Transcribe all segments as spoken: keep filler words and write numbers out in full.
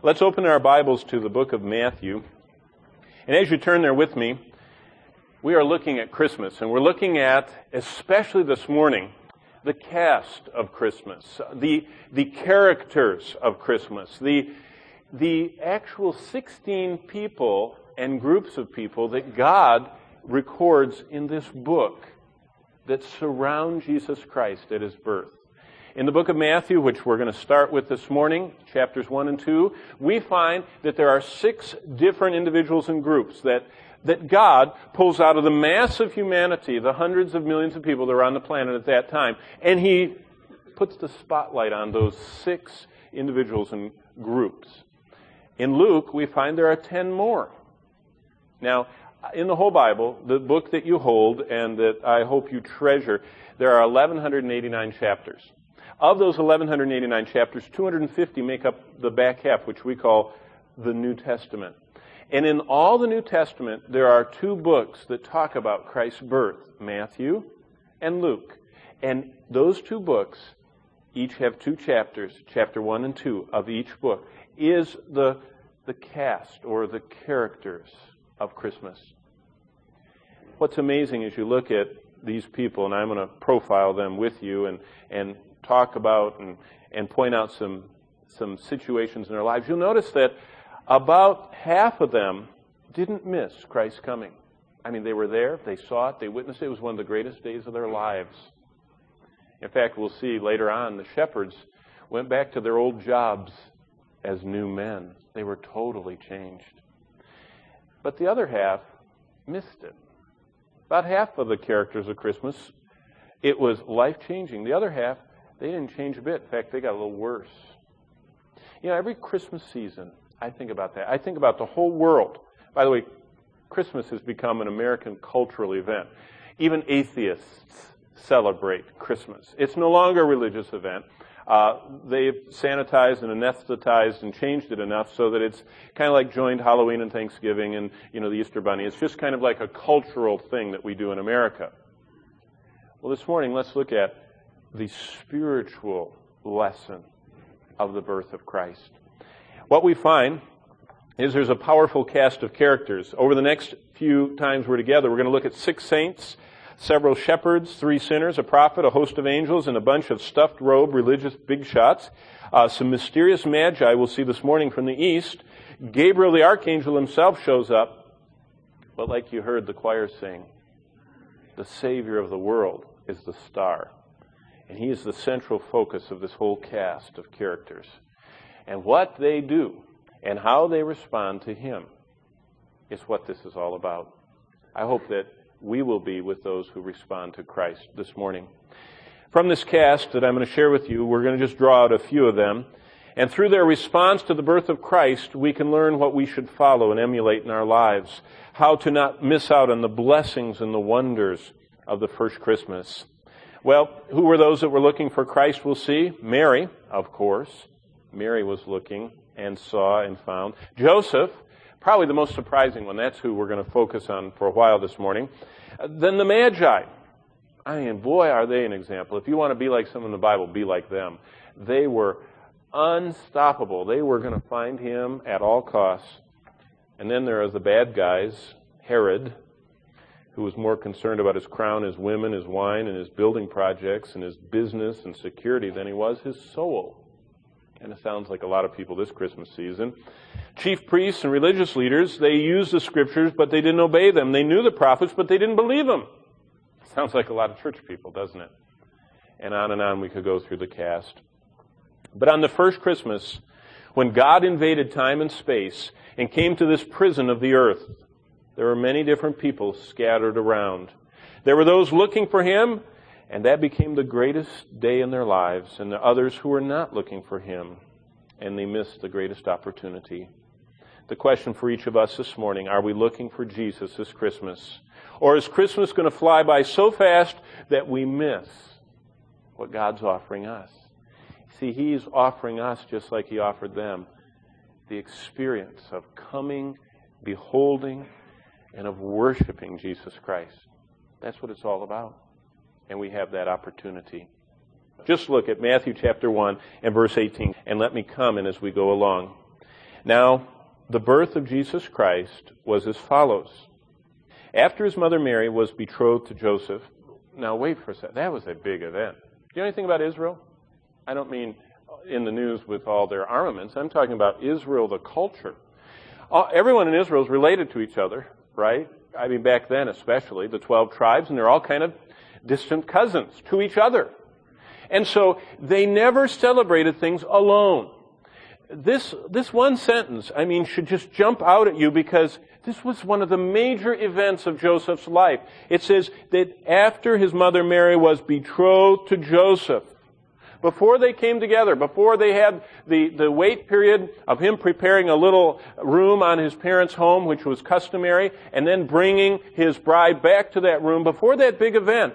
Let's open our Bibles to the book of Matthew. And as you turn there with me, we are looking at Christmas. And we're looking at, especially this morning, the cast of Christmas, the, the characters of Christmas, the, the actual sixteen people and groups of people that God records in this book that surround Jesus Christ at His birth. In the book of Matthew, which we're going to start with this morning, chapters one and two, we find that there are six different individuals and groups that, that God pulls out of the mass of humanity, the hundreds of millions of people that were on the planet at that time, and He puts the spotlight on those six individuals and groups. In Luke, we find there are ten more. Now, in the whole Bible, the book that you hold and that I hope you treasure, there are eleven eighty-nine chapters. Of those eleven eighty-nine chapters, two hundred fifty make up the back half, which we call the New Testament. And in all the New Testament, there are two books that talk about Christ's birth, Matthew and Luke. And those two books each have two chapters, chapter one and two of each book, is the, the cast or the characters of Christmas. What's amazing is you look at these people, and I'm going to profile them with you and, and talk about and, and point out some, some situations in their lives. You'll notice that about half of them didn't miss Christ's coming. I mean, they were there, they saw it, they witnessed it. It was one of the greatest days of their lives. In fact, we'll see later on, the shepherds went back to their old jobs as new men. They were totally changed. But the other half missed it. About half of the characters of Christmas, it was life-changing. The other half, they didn't change a bit. In fact, they got a little worse. You know, every Christmas season, I think about that. I think about the whole world. By the way, Christmas has become an American cultural event. Even atheists celebrate Christmas. It's no longer a religious event. Uh, they've sanitized and anesthetized and changed it enough so that it's kind of like joined Halloween and Thanksgiving and, you know, the Easter Bunny. It's just kind of like a cultural thing that we do in America. Well, this morning, let's look at the spiritual lesson of the birth of Christ. What we find is there's a powerful cast of characters. Over the next few times we're together, we're going to look at six saints, several shepherds, three sinners, a prophet, a host of angels, and a bunch of stuffed robe religious big shots. Uh, some mysterious magi we'll see this morning from the east. Gabriel the archangel himself shows up. But like you heard the choir sing, the Savior of the world is the star. And He is the central focus of this whole cast of characters. And what they do and how they respond to Him is what this is all about. I hope that we will be with those who respond to Christ this morning. From this cast that I'm going to share with you, we're going to just draw out a few of them. And through their response to the birth of Christ, we can learn what we should follow and emulate in our lives. How to not miss out on the blessings and the wonders of the first Christmas. Well, who were those that were looking for Christ? We'll see. Mary, of course. Mary was looking and saw and found. Joseph, probably the most surprising one. That's who we're going to focus on for a while this morning. Then the Magi. I mean, boy, are they an example. If you want to be like someone in the Bible, be like them. They were unstoppable. They were going to find Him at all costs. And then there are the bad guys, Herod, who was more concerned about his crown, his women, his wine, and his building projects, and his business and security than he was his soul. And it sounds like a lot of people this Christmas season. Chief priests and religious leaders, they used the Scriptures, but they didn't obey them. They knew the prophets, but they didn't believe them. Sounds like a lot of church people, doesn't it? And on and on we could go through the cast. But on the first Christmas, when God invaded time and space and came to this prison of the earth, there were many different people scattered around. There were those looking for Him, and that became the greatest day in their lives, and the others who were not looking for Him, and they missed the greatest opportunity. The question for each of us this morning, are we looking for Jesus this Christmas? Or is Christmas going to fly by so fast that we miss what God's offering us? See, He's offering us, just like He offered them, the experience of coming, beholding, and of worshiping Jesus Christ. That's what it's all about. And we have that opportunity. Just look at Matthew chapter one and verse eighteen, and let me comment as we go along. Now, the birth of Jesus Christ was as follows. After his mother Mary was betrothed to Joseph, now wait for a second, that was a big event. Do you know anything about Israel? I don't mean in the news with all their armaments. I'm talking about Israel, the culture. All, everyone in Israel is related to each other, right? I mean, back then especially, the twelve tribes, and they're all kind of distant cousins to each other. And so they never celebrated things alone. This, this one sentence, I mean, should just jump out at you because this was one of the major events of Joseph's life. It says that after his mother Mary was betrothed to Joseph, before they came together, before they had the, the wait period of him preparing a little room on his parents' home, which was customary, and then bringing his bride back to that room, before that big event,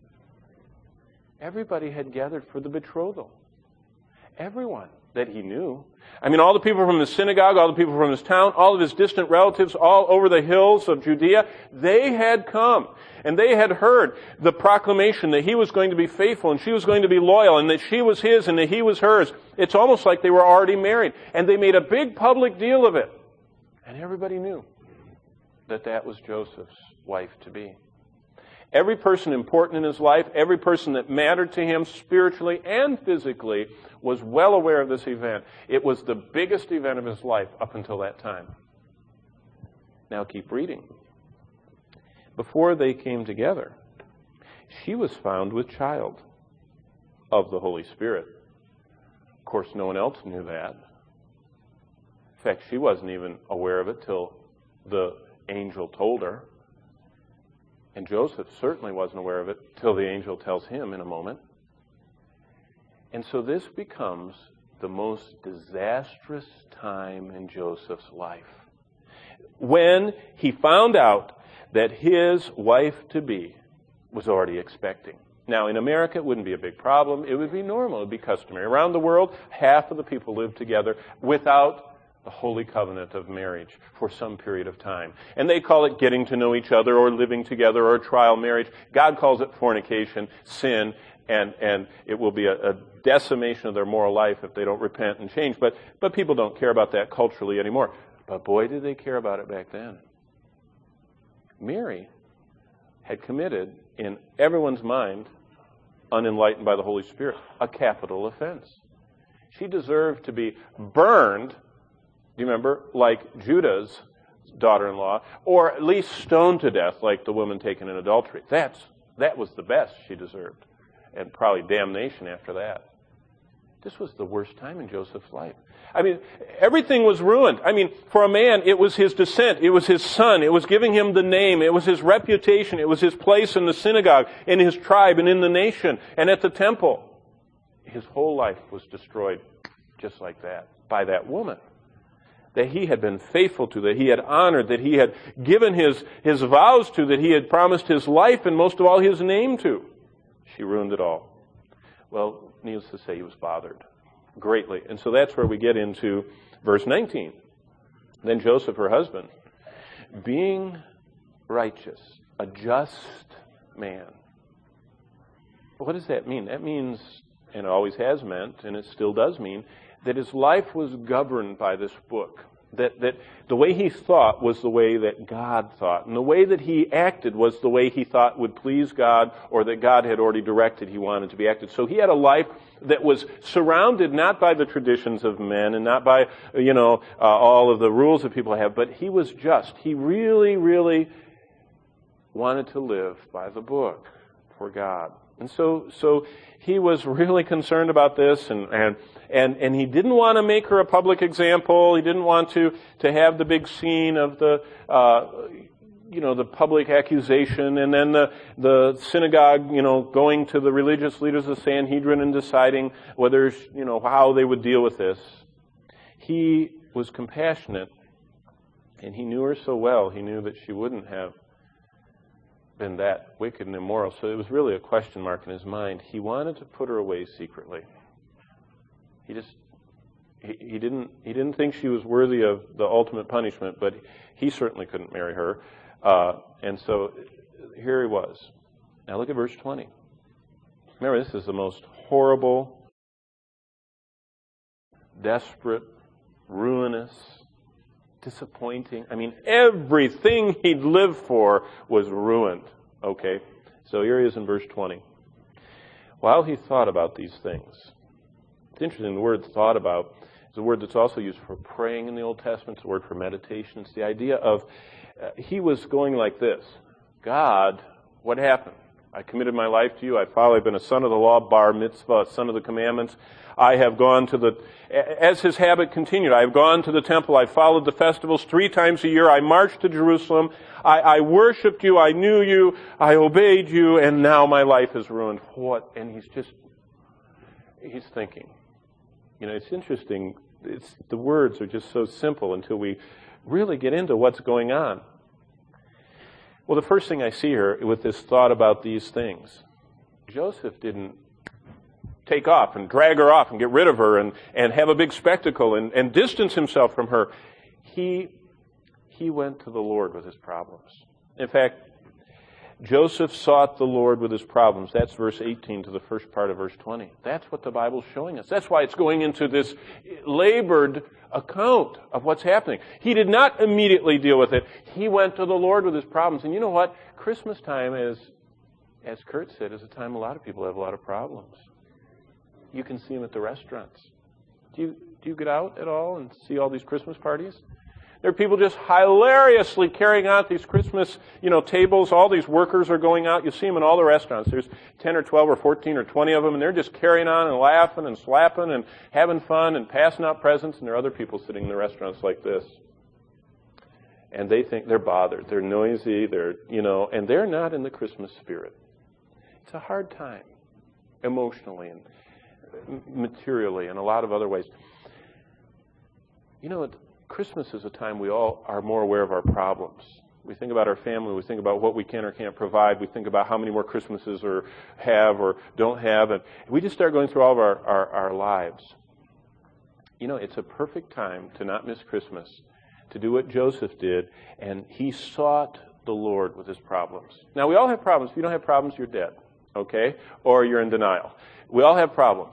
everybody had gathered for the betrothal. Everyone that he knew. I mean, all the people from the synagogue, all the people from his town, all of his distant relatives, all over the hills of Judea, they had come. And they had heard the proclamation that he was going to be faithful and she was going to be loyal and that she was his and that he was hers. It's almost like they were already married. And they made a big public deal of it. And everybody knew that that was Joseph's wife-to-be. Every person important in his life, every person that mattered to him spiritually and physically was well aware of this event. It was the biggest event of his life up until that time. Now keep reading. Before they came together, she was found with child of the Holy Spirit. Of course, no one else knew that. In fact, she wasn't even aware of it till the angel told her. And Joseph certainly wasn't aware of it till the angel tells him in a moment. And so this becomes the most disastrous time in Joseph's life. When he found out that his wife-to-be was already expecting. Now, in America, it wouldn't be a big problem. It would be normal. It would be customary. Around the world, half of the people lived together without the holy covenant of marriage for some period of time. And they call it getting to know each other or living together or trial marriage. God calls it fornication, sin, and, and it will be a, a decimation of their moral life if they don't repent and change. But, but people don't care about that culturally anymore. But boy, did they care about it back then. Mary had committed, in everyone's mind, unenlightened by the Holy Spirit, a capital offense. She deserved to be burned, do you remember, like Judah's daughter-in-law, or at least stoned to death like the woman taken in adultery. That's, that was the best she deserved, and probably damnation after that. This was the worst time in Joseph's life. I mean, everything was ruined. I mean, for a man, it was his descent. It was his son. It was giving him the name. It was his reputation. It was his place in the synagogue, in his tribe, and in the nation, and at the temple. His whole life was destroyed just like that by that woman that he had been faithful to, that he had honored, that he had given his, his vows to, that he had promised his life and most of all his name to. She ruined it all. Well, needless to say, he was bothered greatly. And so that's where we get into verse nineteen. Then Joseph, her husband, being righteous, a just man. What does that mean? That means, and it always has meant, and it still does mean, that his life was governed by this book. That, that the way he thought was the way that God thought. And the way that he acted was the way he thought would please God, or that God had already directed he wanted to be acted. So he had a life that was surrounded not by the traditions of men and not by, you know, uh, all of the rules that people have, but he was just. He really, really wanted to live by the book for God. And so, so he was really concerned about this, and, and, and, and he didn't want to make her a public example. He didn't want to, to have the big scene of the, uh, you know, the public accusation, and then the, the synagogue, you know, going to the religious leaders of the Sanhedrin and deciding whether, you know, how they would deal with this. He was compassionate, and he knew her so well, he knew that she wouldn't have been that wicked and immoral. So it was really a question mark in his mind. He wanted to put her away secretly. He just, he, he didn't, he didn't think she was worthy of the ultimate punishment, but he certainly couldn't marry her. Uh, and so here he was. Now look at verse twenty. Remember, this is the most horrible, desperate ruinous, disappointing. I mean, everything he'd lived for was ruined. Okay, so here he is in verse twenty. While he thought about these things. It's interesting, the word thought about is a word that's also used for praying in the Old Testament. It's a word for meditation. It's the idea of, uh, he was going like this. God, what happened? I committed my life to you. I followed. I've been a son of the law, bar mitzvah, a son of the commandments. I have gone to the, as his habit continued, I have gone to the temple. I followed the festivals three times a year. I marched to Jerusalem. I, I worshipped you. I knew you. I obeyed you. And now my life is ruined. What? And he's just, he's thinking. You know, it's interesting. It's, the words are just so simple until we really get into what's going on. Well, the first thing I see here with this thought about these things, Joseph didn't take off and drag her off and get rid of her and, and have a big spectacle and, and distance himself from her. He, he went to the Lord with his problems. In fact, Joseph sought the Lord with his problems. That's verse eighteen to the first part of verse twenty. That's what the Bible's showing us. That's why it's going into this labored account of what's happening. He did not immediately deal with it. He went to the Lord with his problems. And you know what? Christmas time is, as Kurt said, is a time a lot of people have a lot of problems. You can see them at the restaurants. Do you, do you get out at all and see all these Christmas parties? There are people just hilariously carrying out these Christmas, you know, tables. All these workers are going out. You see them in all the restaurants. There's ten or twelve or fourteen or twenty of them, and they're just carrying on and laughing and slapping and having fun and passing out presents, and there are other people sitting in the restaurants like this. And they think they're bothered. They're noisy. They're, you know, and they're not in the Christmas spirit. It's a hard time, emotionally and materially and a lot of other ways. You know, Christmas is a time we all are more aware of our problems. We think about our family. We think about what we can or can't provide. We think about how many more Christmases or have or don't have. And we just start going through all of our, our, our lives. You know, it's a perfect time to not miss Christmas, to do what Joseph did, and he sought the Lord with his problems. Now, we all have problems. If you don't have problems, you're dead, okay? Or you're in denial. We all have problems.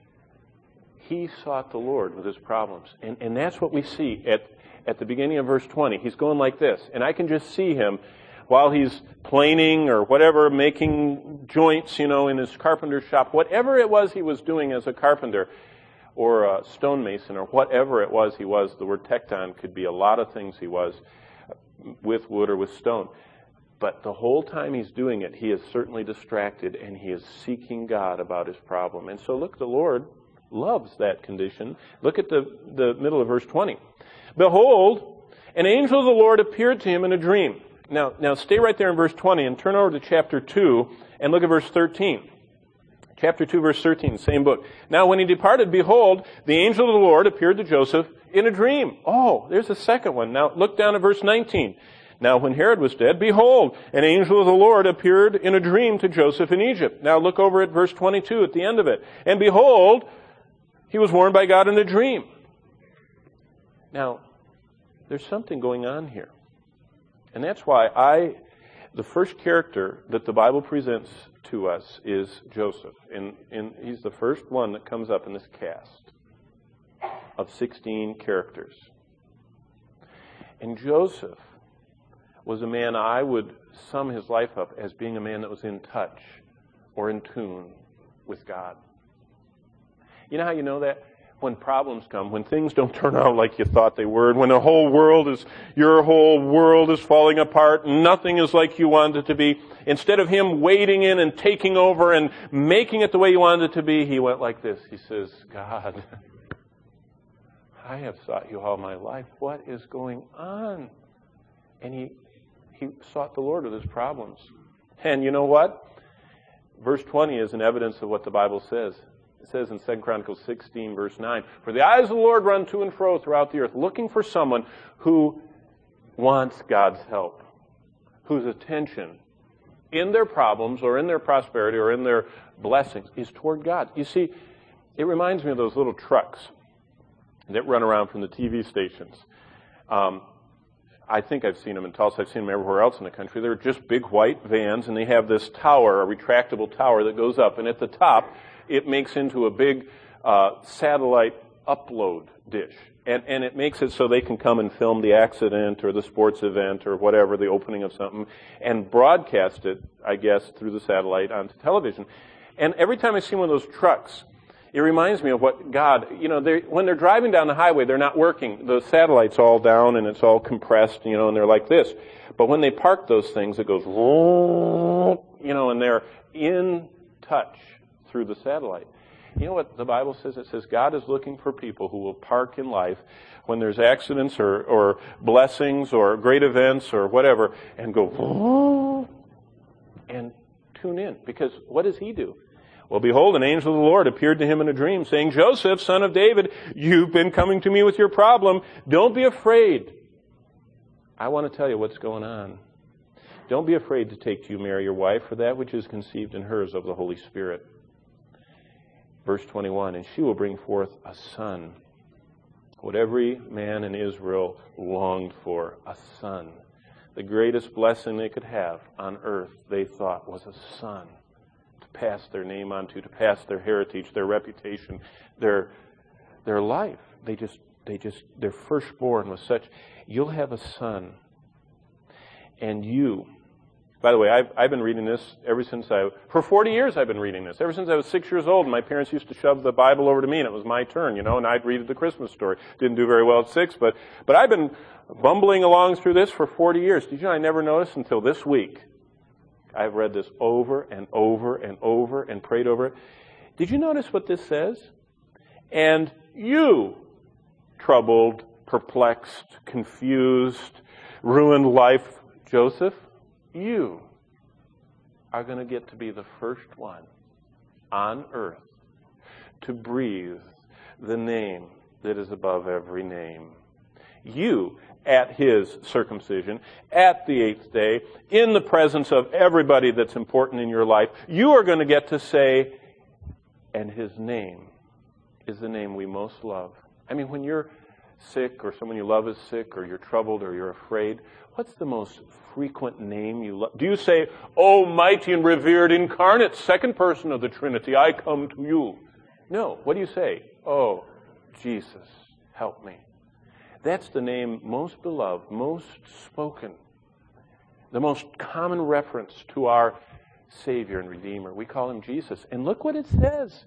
He sought the Lord with his problems. And, and that's what we see at, at the beginning of verse twenty. He's going like this. And I can just see him while he's planing or whatever, making joints, you know, in his carpenter's shop. Whatever it was he was doing as a carpenter or a stonemason or whatever it was he was. The word tekton could be a lot of things he was with wood or with stone. But the whole time he's doing it, he is certainly distracted and he is seeking God about his problem. And so look, the Lord loves that condition. Look at the, the middle of verse twenty. Behold, an angel of the Lord appeared to him in a dream. Now, now stay right there in verse twenty and turn over to chapter two and look at verse thirteen. Chapter two, verse thirteen, same book. Now, when he departed, behold, the angel of the Lord appeared to Joseph in a dream. Oh, there's a second one. Now, look down at verse nineteen. Now, when Herod was dead, behold, an angel of the Lord appeared in a dream to Joseph in Egypt. Now, look over at verse twenty-two at the end of it. And behold, he was warned by God in a dream. Now, there's something going on here. And that's why I, the first character that the Bible presents to us is Joseph. And, and he's the first one that comes up in this cast of sixteen characters. And Joseph was a man I would sum his life up as being a man that was in touch or in tune with God. You know how you know that? When problems come, when things don't turn out like you thought they would, when the whole world is, your whole world is falling apart, nothing is like you wanted it to be. Instead of him wading in and taking over and making it the way you wanted it to be, he went like this. He says, God, I have sought you all my life. What is going on? And he, he sought the Lord with his problems. And you know what? Verse twenty is an evidence of what the Bible says. It says in Second Chronicles sixteen, verse nine, for the eyes of the Lord run to and fro throughout the earth, looking for someone who wants God's help, whose attention in their problems or in their prosperity or in their blessings is toward God. You see, it reminds me of those little trucks that run around from the T V stations. Um, I think I've seen them in Tulsa. I've seen them everywhere else in the country. They're just big white vans, and they have this tower, a retractable tower that goes up, and at the top, it makes into a big uh, satellite upload dish. And, and it makes it so they can come and film the accident or the sports event or whatever, the opening of something, and broadcast it, I guess, through the satellite onto television. And every time I see one of those trucks, it reminds me of what God, you know, they're, when they're driving down the highway, they're not working. The satellite's all down and it's all compressed, you know, and they're like this. But when they park those things, it goes, you know, and they're in touch through the satellite. You know what the Bible says? It says God is looking for people who will park in life when there's accidents or, or blessings or great events or whatever and go, and tune in. Because what does he do? Well, behold, an angel of the Lord appeared to him in a dream, saying, Joseph, son of David, you've been coming to me with your problem. Don't be afraid. I want to tell you what's going on. Don't be afraid to take to you Mary, your wife, for that which is conceived in her is of the Holy Spirit. Verse twenty-one, and she will bring forth a son, what every man in Israel longed for, a son. The greatest blessing they could have on earth, they thought, was a son. Pass their name on to, to pass their heritage, their reputation, their their life. They just, they just, their firstborn was such. You'll have a son, and you. By the way, I've I've been reading this ever since I for forty years. I've been reading this ever since I was six years old. And my parents used to shove the Bible over to me, and it was my turn, you know. And I'd read the Christmas story. Didn't do very well at six, but but I've been bumbling along through this for forty years. Did you know I never noticed until this week? I've read this over and over and over and prayed over it. Did you notice what this says? And you, troubled, perplexed, confused, ruined life, Joseph, you are going to get to be the first one on earth to breathe the name that is above every name. You, at his circumcision, at the eighth day, in the presence of everybody that's important in your life, you are going to get to say, and his name is the name we most love. I mean, when you're sick or someone you love is sick or you're troubled or you're afraid, what's the most frequent name you love? Do you say, "Oh, mighty and revered incarnate, second person of the Trinity, I come to you"? No. What do you say? "Oh, Jesus, help me." That's the name most beloved, most spoken, the most common reference to our Savior and Redeemer. We call him Jesus. And look what it says.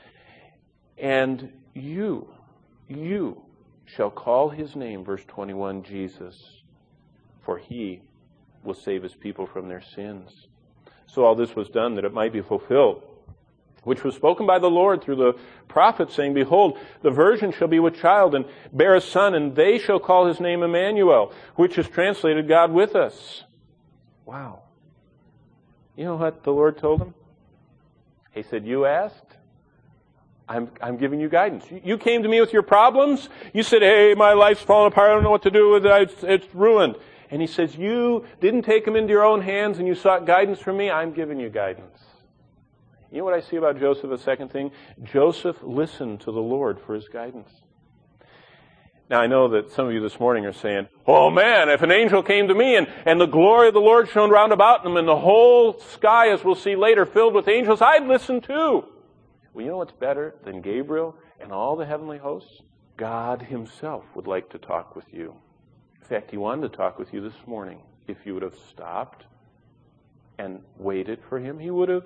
And you, you shall call his name, verse twenty-one, Jesus, for he will save his people from their sins. So all this was done that it might be fulfilled, which was spoken by the Lord through the prophet, saying, Behold, the virgin shall be with child and bear a son, and they shall call his name Emmanuel, which is translated God with us. Wow. You know what the Lord told him? He said, you asked, I'm, I'm giving you guidance. You, you came to me with your problems. You said, hey, my life's falling apart. I don't know what to do with it. It's, it's ruined. And he says, you didn't take them into your own hands and you sought guidance from me. I'm giving you guidance. You know what I see about Joseph, a second thing? Joseph listened to the Lord for his guidance. Now, I know that some of you this morning are saying, oh man, if an angel came to me and, and the glory of the Lord shone round about him and the whole sky, as we'll see later, filled with angels, I'd listen too. Well, you know what's better than Gabriel and all the heavenly hosts? God himself would like to talk with you. In fact, he wanted to talk with you this morning. If you would have stopped and waited for him, he would have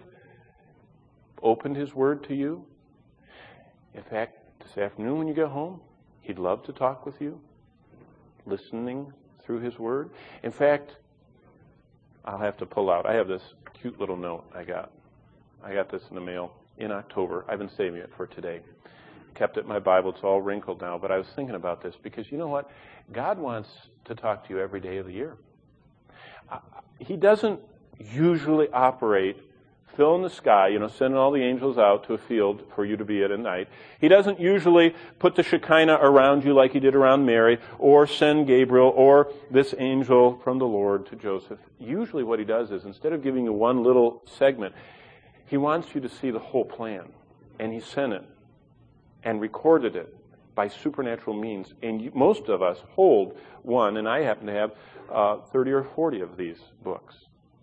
opened his word to you. In fact, this afternoon when you get home, he'd love to talk with you, listening through his word. In fact, I'll have to pull out. I have this cute little note I got. I got this in the mail in October. I've been saving it for today. Kept it in my Bible. It's all wrinkled now, but I was thinking about this because you know what? God wants to talk to you every day of the year. Uh, he doesn't usually operate fill in the sky, you know, sending all the angels out to a field for you to be at at night. He doesn't usually put the Shekinah around you like he did around Mary, or send Gabriel or this angel from the Lord to Joseph. Usually what he does is, instead of giving you one little segment, he wants you to see the whole plan. And he sent it and recorded it by supernatural means. And you, most of us hold one, and I happen to have uh, thirty or forty of these books.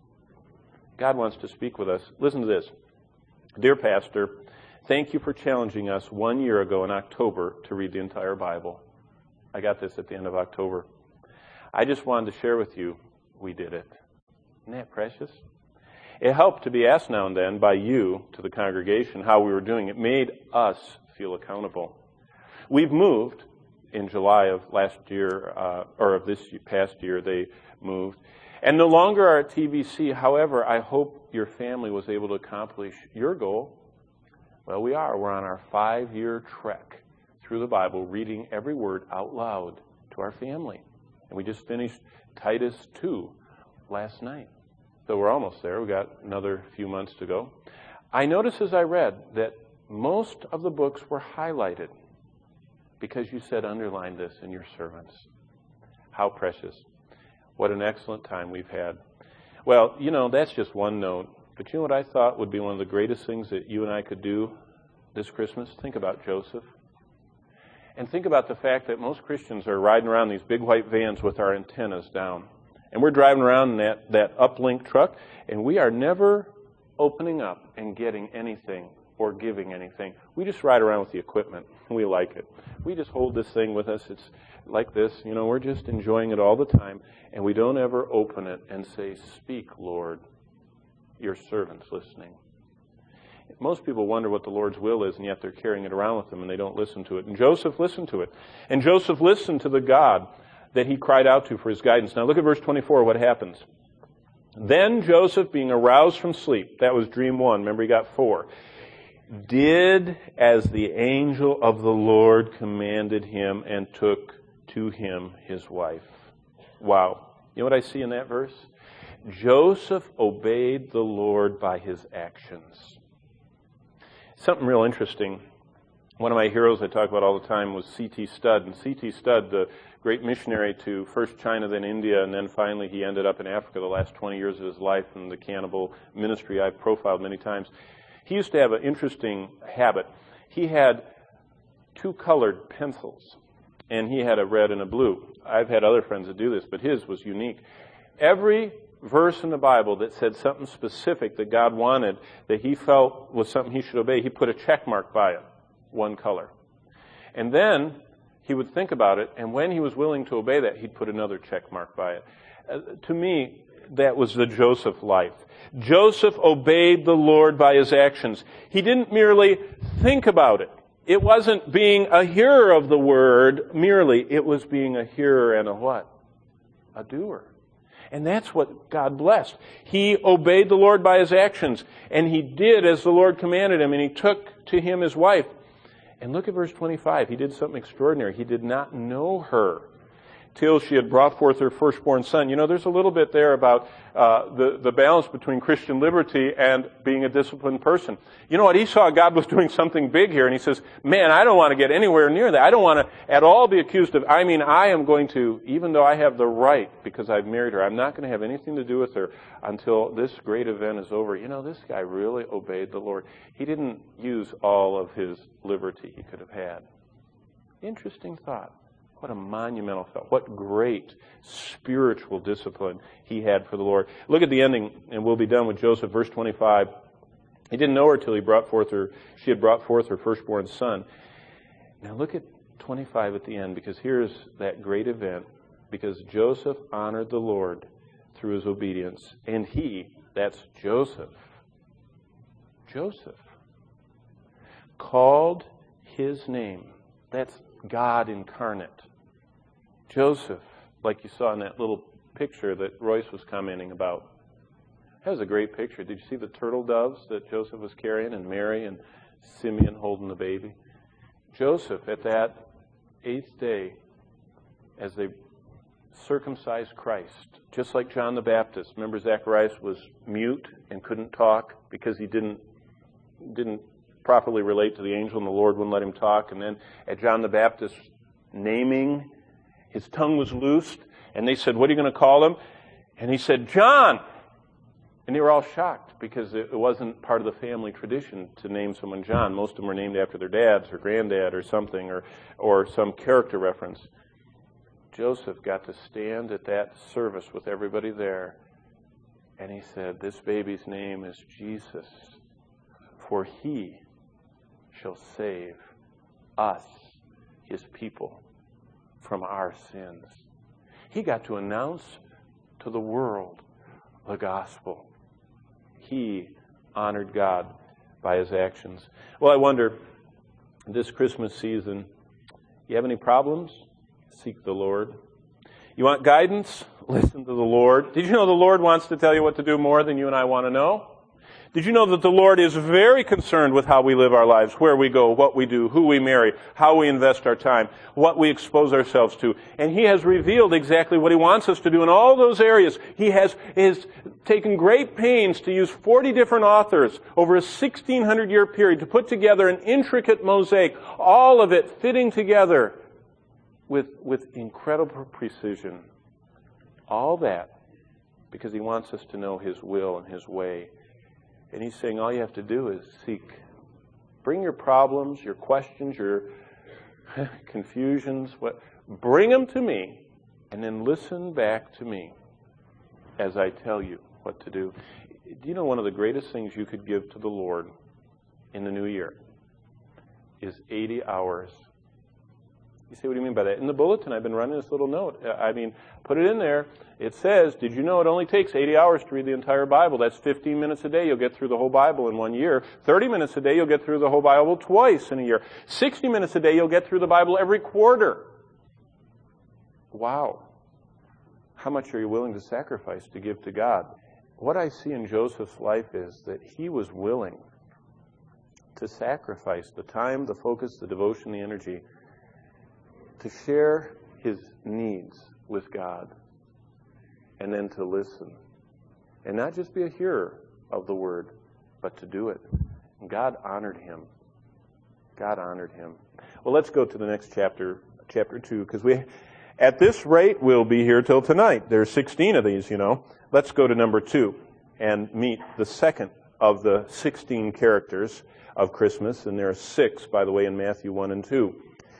God wants to speak with us. Listen to this. Dear Pastor, thank you for challenging us one year ago in October to read the entire Bible. I got this at the end of October. I just wanted to share with you, we did it. Isn't that precious? It helped to be asked now and then by you to the congregation how we were doing. It made us feel accountable. We've moved in July of last year, uh, or of this past year, they moved. And no longer are at T B C. However, I hope your family was able to accomplish your goal. Well, we are. We're on our five-year trek through the Bible, reading every word out loud to our family. And we just finished Titus two last night. So we're almost there. We've got another few months to go. I noticed as I read that most of the books were highlighted because you said underline this in your sermons. How precious. What an excellent time we've had. Well, you know, that's just one note. But you know what I thought would be one of the greatest things that you and I could do this Christmas? Think about Joseph. And think about the fact that most Christians are riding around these big white vans with our antennas down. And we're driving around in that, that uplink truck, and we are never opening up and getting anything or giving anything. We just ride around with the equipment, and we like it. We just hold this thing with us. It's like this. You know, we're just enjoying it all the time, and we don't ever open it and say, "Speak, Lord, your servant's listening." Most people wonder what the Lord's will is, and yet they're carrying it around with them, and they don't listen to it. And Joseph listened to it. And Joseph listened to the God that he cried out to for his guidance. Now look at verse twenty-four, what happens. Then Joseph, being aroused from sleep, that was dream one, remember he got four, did as the angel of the Lord commanded him and took to him his wife. Wow. You know what I see in that verse? Joseph obeyed the Lord by his actions. Something real interesting. One of my heroes I talk about all the time was C T Studd. And C T Studd, the great missionary to first China, then India, and then finally he ended up in Africa the last twenty years of his life in the cannibal ministry I've profiled many times. He used to have an interesting habit. He had two colored pencils, and he had a red and a blue. I've had other friends that do this, but his was unique. Every verse in the Bible that said something specific that God wanted, that he felt was something he should obey, he put a check mark by it, one color. And then he would think about it, and when he was willing to obey that, he'd put another check mark by it. Uh, to me, that was the Joseph life. Joseph obeyed the Lord by his actions. He didn't merely think about it. It wasn't being a hearer of the word merely. It was being a hearer and a what? A doer. And that's what God blessed. He obeyed the Lord by his actions, and he did as the Lord commanded him, and he took to him his wife. And look at verse twenty-five. He did something extraordinary. He did not know her till she had brought forth her firstborn son. You know, there's a little bit there about uh, the, the balance between Christian liberty and being a disciplined person. You know what? He saw God was doing something big here, and he says, man, I don't want to get anywhere near that. I don't want to at all be accused of, I mean, I am going to, even though I have the right because I've married her, I'm not going to have anything to do with her until this great event is over. You know, this guy really obeyed the Lord. He didn't use all of his liberty he could have had. Interesting thought. What a monumental thought. What great spiritual discipline he had for the Lord. Look at the ending, and we'll be done with Joseph, verse twenty-five. He didn't know her till he brought forth her, she had brought forth her firstborn son. Now look at twenty-five at the end, because here's that great event. Because Joseph honored the Lord through his obedience. And he, that's Joseph, Joseph, called his name. That's God incarnate. Joseph, like you saw in that little picture that Royce was commenting about. That was a great picture. Did you see the turtle doves that Joseph was carrying, and Mary and Simeon holding the baby? Joseph, at that eighth day, as they circumcised Christ, just like John the Baptist. Remember, Zacharias was mute and couldn't talk because he didn't didn't properly relate to the angel, and the Lord wouldn't let him talk. And then at John the Baptist's naming, his tongue was loosed, and they said, what are you going to call him? And he said, John. And they were all shocked because it wasn't part of the family tradition to name someone John. Most of them were named after their dads or granddad or something, or, or some character reference. Joseph got to stand at that service with everybody there, and he said, this baby's name is Jesus, for he shall save us, his people, from our sins. He got to announce to the world the gospel. He honored God by his actions. Well, I wonder, this Christmas season, you have any problems? Seek the Lord. You want guidance? Listen to the Lord. Did you know the Lord wants to tell you what to do more than you and I want to know? Did you know that the Lord is very concerned with how we live our lives, where we go, what we do, who we marry, how we invest our time, what we expose ourselves to? And He has revealed exactly what He wants us to do in all those areas. He has, has taken great pains to use forty different authors over a sixteen hundred year period to put together an intricate mosaic, all of it fitting together with, with incredible precision. All that because He wants us to know His will and His way. And He's saying all you have to do is seek. Bring your problems, your questions, your confusions, what, bring them to me, and then listen back to me as I tell you what to do. Do you know one of the greatest things you could give to the Lord in the new year is eighty hours? You say, what do you mean by that? In the bulletin, I've been running this little note. I mean, put it in there. It says, did you know it only takes eighty hours to read the entire Bible? That's fifteen minutes a day. You'll get through the whole Bible in one year. thirty minutes a day, you'll get through the whole Bible twice in a year. sixty minutes a day, you'll get through the Bible every quarter. Wow. How much are you willing to sacrifice to give to God? What I see in Joseph's life is that he was willing to sacrifice the time, the focus, the devotion, the energy to share his needs with God, and then to listen. And not just be a hearer of the word, but to do it. And God honored him. God honored him. Well, let's go to the next chapter, chapter two, because we, at this rate, we'll be here till tonight. There's sixteen of these, you know. Let's go to number two and meet the second of the sixteen characters of Christmas. And there are six, by the way, in Matthew one and two.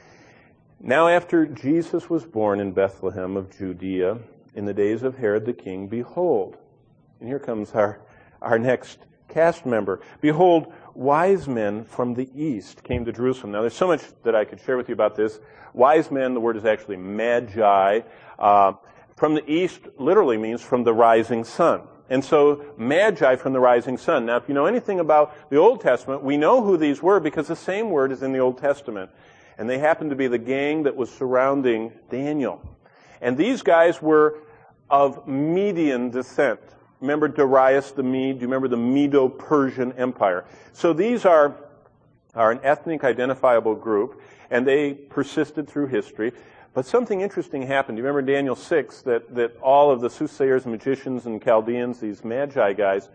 Now after Jesus was born in Bethlehem of Judea, in the days of Herod the king, behold, and here comes our, our next cast member, behold, wise men from the east came to Jerusalem. Now there's so much that I could share with you about this. Wise men, the word is actually magi. Uh, from the east literally means from the rising sun. And so, magi from the rising sun. Now if you know anything about the Old Testament, we know who these were because the same word is in the Old Testament. And they happened to be the gang that was surrounding Daniel. And these guys were of Median descent. Remember Darius the Mede? Do you remember the Medo-Persian Empire? So these are, are an ethnic identifiable group, and they persisted through history. But something interesting happened. Do you remember Daniel six, that, that all of the soothsayers, magicians, and Chaldeans, these magi guys,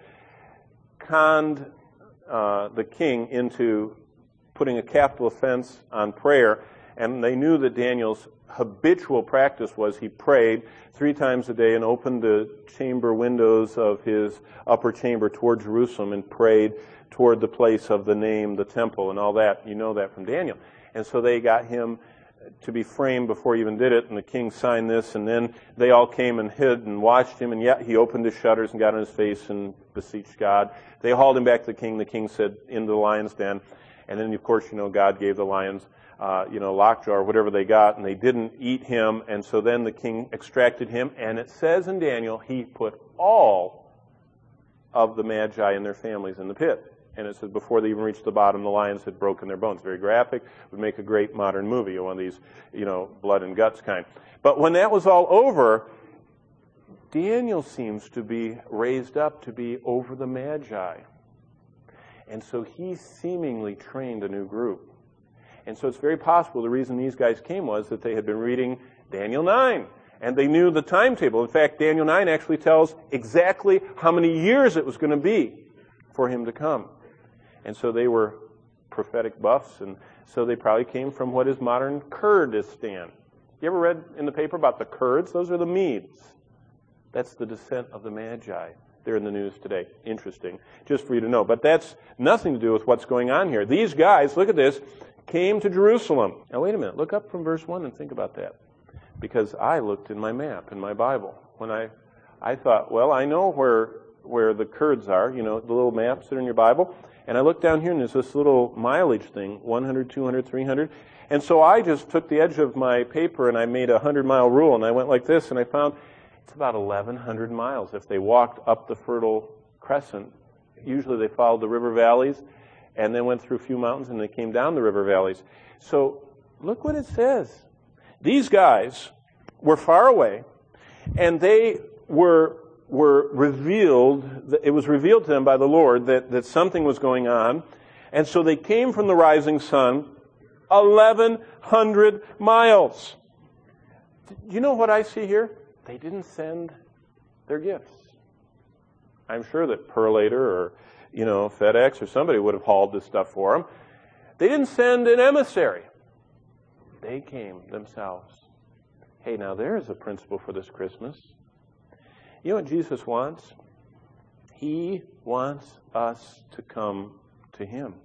conned uh, the king into putting a capital offense on prayer, and they knew that Daniel's habitual practice was he prayed three times a day and opened the chamber windows of his upper chamber toward Jerusalem and prayed toward the place of the name, the temple, and all that. You know that from Daniel. And so they got him to be framed before he even did it, and the king signed this, and then they all came and hid and watched him, and yet he opened his shutters and got on his face and beseeched God. They hauled him back to the king. The king said, into the lion's den. And then, of course, you know, God gave the lions, uh, you know, lockjaw or whatever they got, and they didn't eat him. And so then the king extracted him. And it says in Daniel, he put all of the magi and their families in the pit. And it says before they even reached the bottom, the lions had broken their bones. Very graphic. Would make a great modern movie, one of these, you know, blood and guts kind. But when that was all over, Daniel seems to be raised up to be over the magi. And so he seemingly trained a new group. And so it's very possible the reason these guys came was that they had been reading Daniel nine. And they knew the timetable. In fact, Daniel nine actually tells exactly how many years it was going to be for him to come. And so they were prophetic buffs. And so they probably came from what is modern Kurdistan. You ever read in the paper about the Kurds? Those are the Medes. That's the descent of the Magi. They're in the news today. Interesting. Just for you to know. But that's nothing to do with what's going on here. These guys, look at this, came to Jerusalem. Now wait a minute. Look up from verse one and think about that. Because I looked in my map, in my Bible. When I, I thought, well, I know where where the Kurds are, you know, the little maps that are in your Bible. And I looked down here, and there's this little mileage thing, one hundred, two hundred, three hundred. And so I just took the edge of my paper, and I made a hundred-mile rule, and I went like this, and I found it's about eleven hundred miles if they walked up the Fertile Crescent. Usually they followed the river valleys, and then went through a few mountains, and they came down the river valleys. So look what it says. These guys were far away, and they were were revealed, it was revealed to them by the Lord that, that something was going on. And so they came from the rising sun eleven hundred miles. Do you know what I see here? They didn't send their gifts. I'm sure that Perlator or, you know, FedEx or somebody would have hauled this stuff for them. They didn't send an emissary. They came themselves. Hey, now there's a principle for this Christmas. You know what Jesus wants? He wants us to come to Him.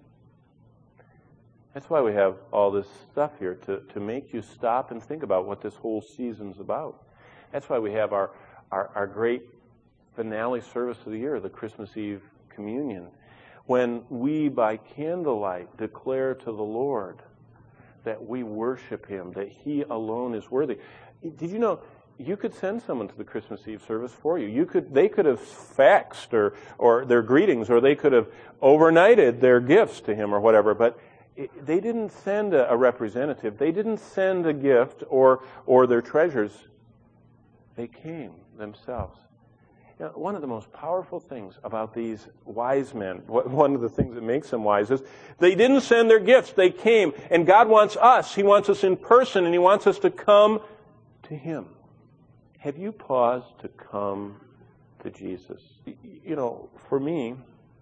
That's why we have all this stuff here, to, to make you stop and think about what this whole season's about. That's why we have our, our, our great finale service of the year, the Christmas Eve communion, when we, by candlelight, declare to the Lord that we worship Him, that He alone is worthy. Did you know you could send someone to the Christmas Eve service for you? You could, they could have faxed or, or their greetings, or they could have overnighted their gifts to Him or whatever, but it, they didn't send a, a representative. They didn't send a gift or, or their treasures. They came themselves. You know, one of the most powerful things about these wise men, one of the things that makes them wise, is they didn't send their gifts. They came. And God wants us. He wants us in person, and He wants us to come to Him. Have you paused to come to Jesus? You know, for me,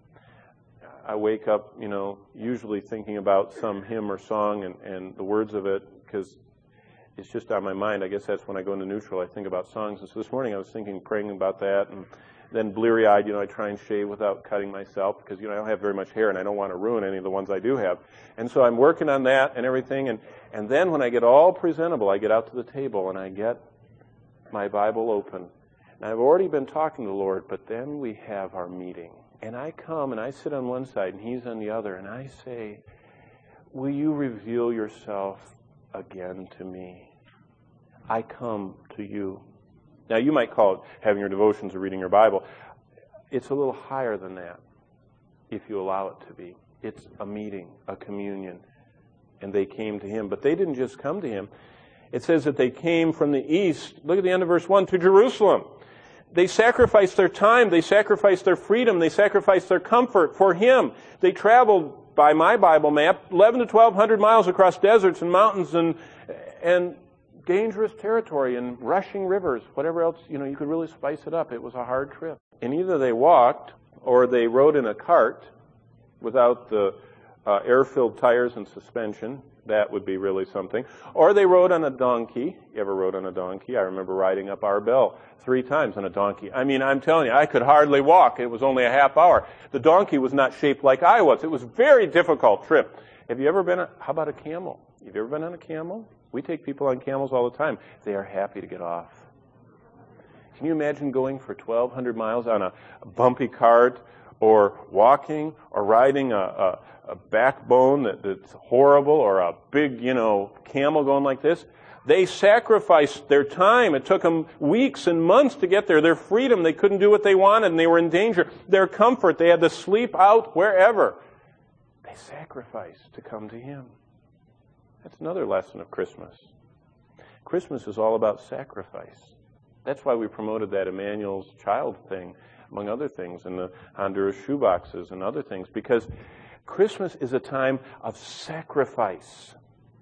I wake up, you know, usually thinking about some hymn or song and, and the words of it, because it's just on my mind. I guess that's when I go into neutral. I think about songs. And so this morning I was thinking, praying about that, and then bleary-eyed, you know, I try and shave without cutting myself because, you know, I don't have very much hair and I don't want to ruin any of the ones I do have. And so I'm working on that and everything. And, and then when I get all presentable, I get out to the table and I get my Bible open. And I've already been talking to the Lord, but then we have our meeting. And I come and I sit on one side and He's on the other, and I say, will you reveal yourself again to me? I come to you. Now, you might call it having your devotions or reading your Bible. It's a little higher than that, if you allow it to be. It's a meeting, a communion. And they came to Him. But they didn't just come to Him. It says that they came from the east. Look at the end of verse one, to Jerusalem. They sacrificed their time. They sacrificed their freedom. They sacrificed their comfort for Him. They traveled, by my Bible map, eleven to twelve hundred miles across deserts and mountains and and dangerous territory and rushing rivers, whatever else, you know, you could really spice it up. It was a hard trip. And either they walked or they rode in a cart without the uh, air-filled tires and suspension. That would be really something. Or they rode on a donkey. You ever rode on a donkey? I remember riding up Arbel three times on a donkey. I mean, I'm telling you, I could hardly walk. It was only a half hour. The donkey was not shaped like I was. It was a very difficult trip. Have you ever been, a, how about a camel? Have you ever been on a camel? We take people on camels all the time. They are happy to get off. Can you imagine going for twelve hundred miles on a bumpy cart, or walking, or riding a, a, a backbone that, that's horrible, or a big, you know, camel going like this? They sacrificed their time. It took them weeks and months to get there. Their freedom, they couldn't do what they wanted, and they were in danger. Their comfort, they had to sleep out wherever. They sacrificed to come to Him. That's another lesson of Christmas. Christmas is all about sacrifice. That's why we promoted that Emmanuel's Child thing, among other things, and the Honduras shoeboxes and other things, because Christmas is a time of sacrifice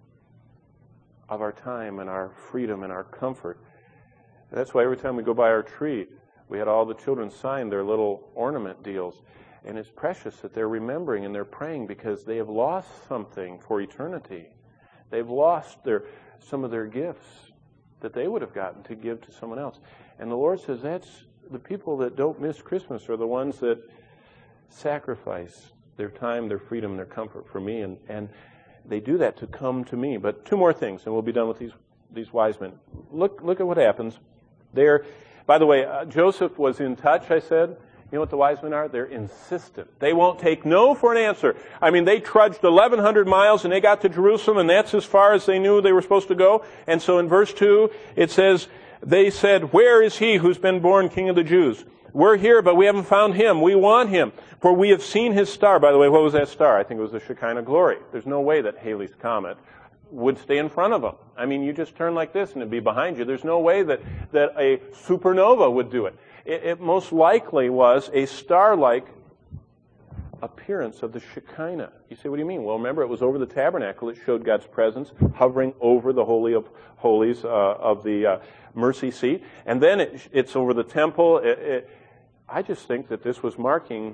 of our time and our freedom and our comfort. And that's why every time we go by our tree, we had all the children sign their little ornament deals. And it's precious that they're remembering and they're praying because they have lost something for eternity. They've lost their some of their gifts that they would have gotten to give to someone else. And the Lord says that's the people that don't miss Christmas are the ones that sacrifice their time, their freedom, their comfort for me. And, and they do that to come to me. But two more things, and we'll be done with these these wise men. Look, look at what happens. There, by the way, uh, Joseph was in touch, I said. You know what the wise men are? They're insistent. They won't take no for an answer. I mean, they trudged eleven hundred miles and they got to Jerusalem, and that's as far as they knew they were supposed to go. And so in verse two, it says, they said, "Where is he who's been born King of the Jews? We're here, but we haven't found him. We want him. For we have seen his star." By the way, what was that star? I think it was the Shekinah glory. There's no way that Halley's Comet would stay in front of them. I mean, you just turn like this and it'd be behind you. There's no way that, that a supernova would do it. It, it most likely was a star-like appearance of the Shekinah. You say, what do you mean? Well, remember, it was over the tabernacle. It showed God's presence hovering over the Holy of Holies uh, of the uh, mercy seat. And then it, it's over the temple. It, it, I just think that this was marking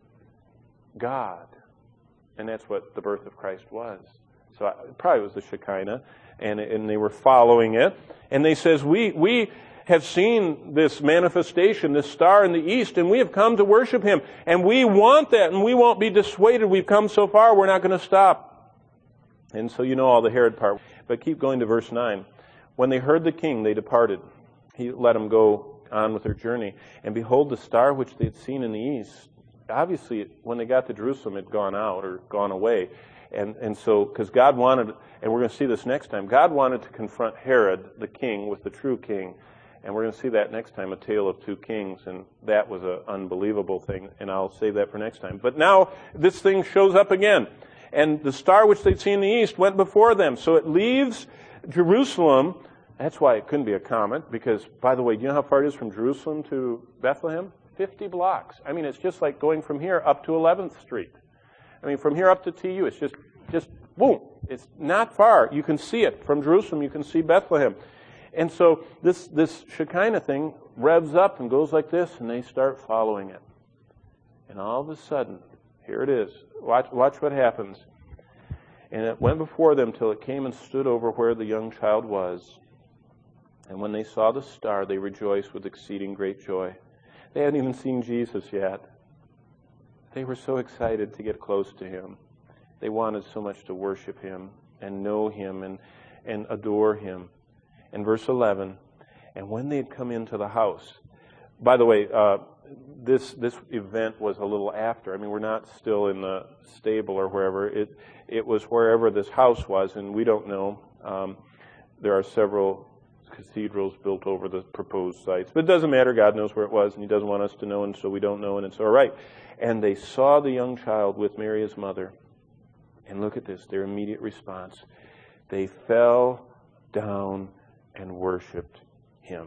God. And that's what the birth of Christ was. So it probably was the Shekinah, and, and they were following it. And they says, we we have seen this manifestation, this star in the east, and we have come to worship him. And we want that, and we won't be dissuaded. We've come so far, we're not going to stop. And so you know all the Herod part. But keep going to verse nine. When they heard the king, they departed. He let them go on with their journey. And behold, the star which they had seen in the east, obviously when they got to Jerusalem, it had gone out or gone away. And and so, because God wanted, and we're going to see this next time, God wanted to confront Herod, the king, with the true king. And we're going to see that next time, a tale of two kings. And that was an unbelievable thing. And I'll save that for next time. But now, this thing shows up again. And the star which they'd seen in the east went before them. So it leaves Jerusalem. That's why it couldn't be a comet. Because, by the way, do you know how far it is from Jerusalem to Bethlehem? fifty blocks. I mean, it's just like going from here up to eleventh Street. I mean, from here up to T U, it's just, just, boom. It's not far. You can see it. From Jerusalem, you can see Bethlehem. And so this, this Shekinah thing revs up and goes like this, and they start following it. And all of a sudden, here it is. Watch, watch what happens. And it went before them till it came and stood over where the young child was. And when they saw the star, they rejoiced with exceeding great joy. They hadn't even seen Jesus yet. They were so excited to get close to him. They wanted so much to worship him and know him and, and adore him. And verse eleven, and when they had come into the house, by the way, uh, this this event was a little after. I mean, we're not still in the stable or wherever. It it was wherever this house was, and we don't know. Um, there are several cathedrals built over the proposed sites. But it doesn't matter. God knows where it was, and he doesn't want us to know, and so we don't know, and it's all right. And they saw the young child with Mary, his mother. And look at this, their immediate response. They fell down and worshipped him.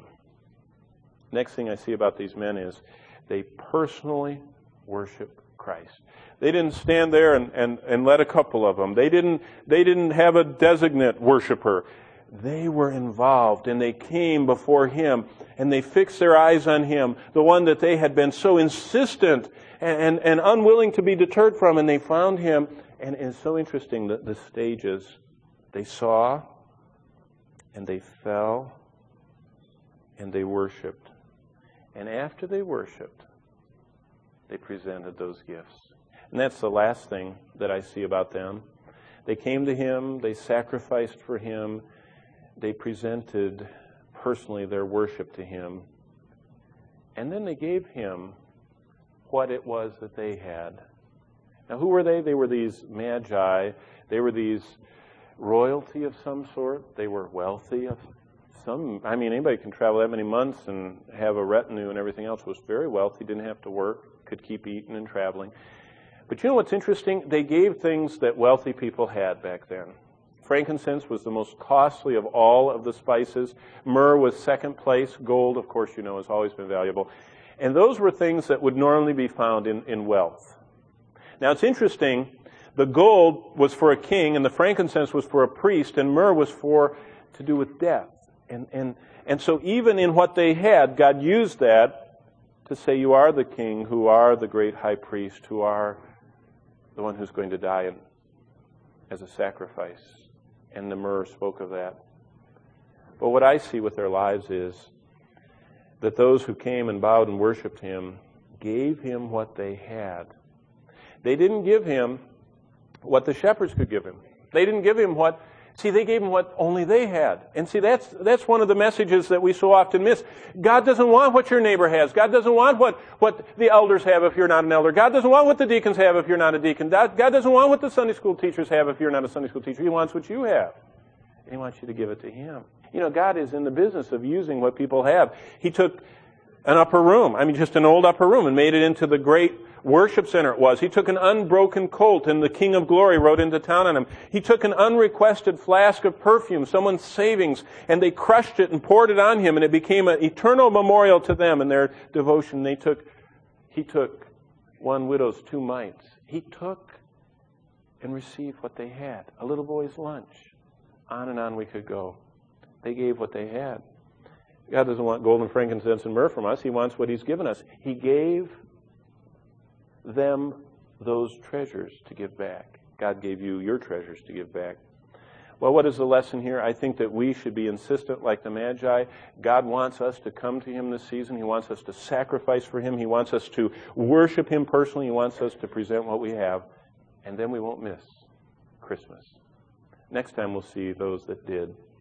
Next thing I see about these men is they personally worship Christ. They didn't stand there and, and, and let a couple of them. They didn't, they didn't have a designate worshiper. They were involved, and they came before him, and they fixed their eyes on him, the one that they had been so insistent and, and, and unwilling to be deterred from, and they found him. And it's so interesting, that the stages, they saw, and they fell, and they worshipped. And after they worshipped, they presented those gifts. And that's the last thing that I see about them. They came to him, they sacrificed for him, they presented personally their worship to him, and then they gave him what it was that they had. Now, who were they? They were these magi. They were these royalty of some sort. They were wealthy of some. I mean, anybody can travel that many months and have a retinue and everything else. Was very wealthy, didn't have to work, could keep eating and traveling. But you know what's interesting? They gave things that wealthy people had back then. Frankincense was the most costly of all of the spices. Myrrh was second place. Gold, of course, you know, has always been valuable. And those were things that would normally be found in, in wealth. Now, it's interesting. The gold was for a king, and the frankincense was for a priest, and myrrh was for to do with death. And and and so even in what they had, God used that to say, you are the king, who are the great high priest, who are the one who's going to die in, as a sacrifice. And the myrrh spoke of that. But what I see with their lives is that those who came and bowed and worshipped him gave him what they had. They didn't give him what the shepherds could give him. They didn't give him what See, they gave him what only they had. And see, that's that's one of the messages that we so often miss. God doesn't want what your neighbor has. God doesn't want what, what the elders have if you're not an elder. God doesn't want what the deacons have if you're not a deacon. God, God doesn't want what the Sunday school teachers have if you're not a Sunday school teacher. He wants what you have. And He wants you to give it to Him. You know, God is in the business of using what people have. He took an upper room, I mean just an old upper room, and made it into the great worship center it was. He took an unbroken colt, and the King of Glory rode into town on him. He took an unrequested flask of perfume, someone's savings, and they crushed it and poured it on Him, and it became an eternal memorial to them in their devotion. They took, He took one widow's two mites. He took and received what they had. A little boy's lunch. On and on we could go. They gave what they had. God doesn't want gold and frankincense and myrrh from us. He wants what He's given us. He gave them those treasures to give back. God gave you your treasures to give back. Well, what is the lesson here? I think that we should be insistent like the Magi. God wants us to come to Him this season. He wants us to sacrifice for Him. He wants us to worship Him personally. He wants us to present what we have. And then we won't miss Christmas. Next time we'll see those that did.